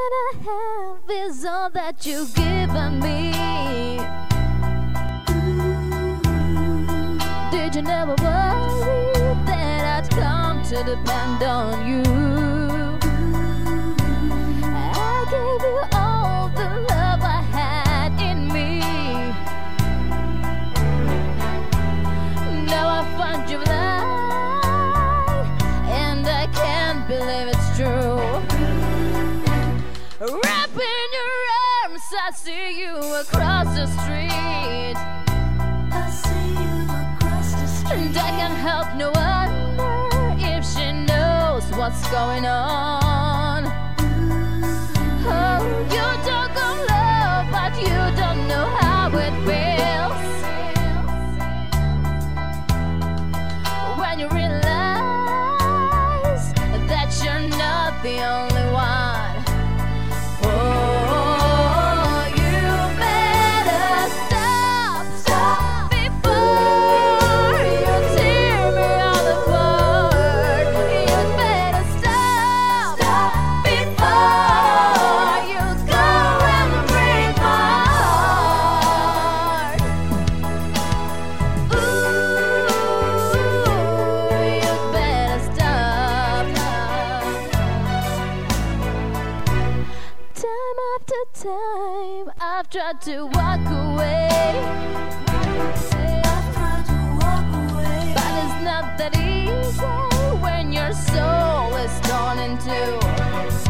I have is all that you've given me. Did you never worry that I'd come to depend on you? I gave you all the love I had in me. Now I find you lied, and I can't believe it's true. Wrap in your arms, I see you across the street. And I can't help no wonder if she knows what's going on. Oh, you talk of love, but you don't know how it feels when you realize that you're not the only one. Oh, you better stop before you tear me all apart. You better stop before you go and break my heart. Ooh, you better stop. Time after time, I've tried to walk away, but it's not that easy when your soul is torn in two.